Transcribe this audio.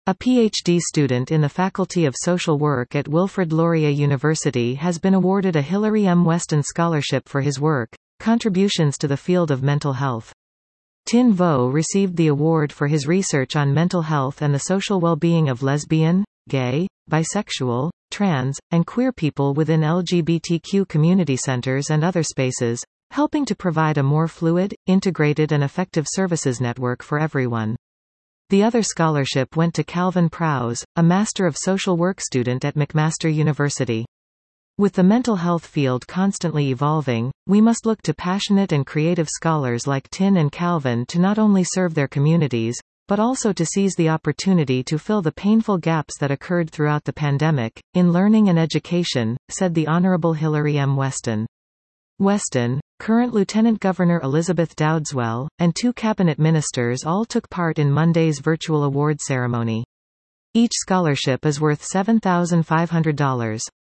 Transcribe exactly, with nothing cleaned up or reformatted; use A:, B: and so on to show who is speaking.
A: A PhD student in the Faculty of Social Work at Wilfrid Laurier University has been awarded a Hilary M. Weston Scholarship for his work, Contributions to the Field of Mental Health. Tin Vo received the award for his research on mental health and the social well-being of lesbian, gay, bisexual, trans, and queer people within L G B T Q community centers and other spaces, helping to provide a more fluid, integrated and effective services network for everyone. The other scholarship went to Calvin Prowse, a Master of Social Work student at McMaster University. With the mental health field constantly evolving, we must look to passionate and creative scholars like Tin and Calvin to not only serve their communities, but also to seize the opportunity to fill the painful gaps that occurred throughout the pandemic, in learning and education, said the Honorable Hilary M. Weston. Weston, current Lieutenant Governor Elizabeth Dowdeswell, and two cabinet ministers all took part in Monday's virtual award ceremony. Each scholarship is worth seven thousand five hundred dollars.